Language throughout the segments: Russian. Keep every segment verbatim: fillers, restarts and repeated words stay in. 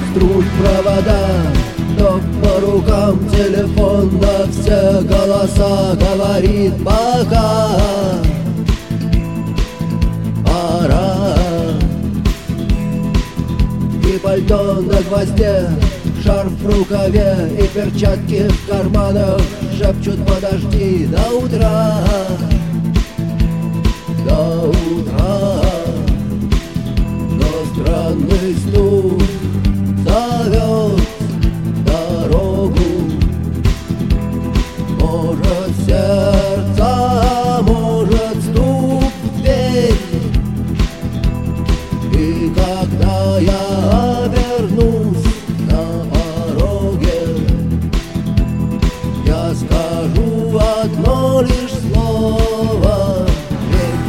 трут провода, но по рукам телефон на все голоса говорит пока. Пора. И пальто на гвозде, шарф в рукаве и перчатки в карманах шепчут: подожди до утра, до утра. Но странный стук зовет дорогу. Может, сердце, может, стук в дверь. И когда я обернусь на пороге, я скажу одно лишь слово: верь.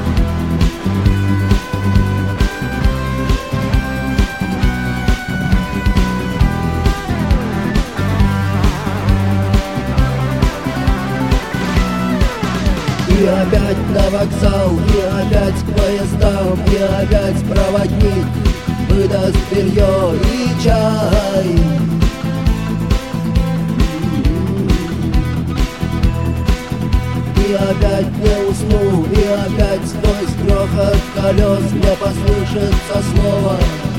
И опять на вокзал, и опять к поездам, и опять проводник выдаст белье и чай. И опять не усну, и опять сквозь грохот колес мне послышится слово: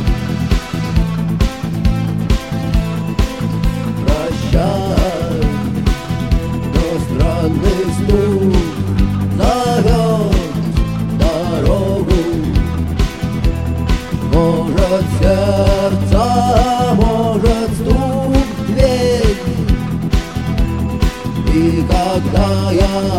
прощай. Но странный стук зовет дорогу. Может, сердце, может, стук в дверь. И когда я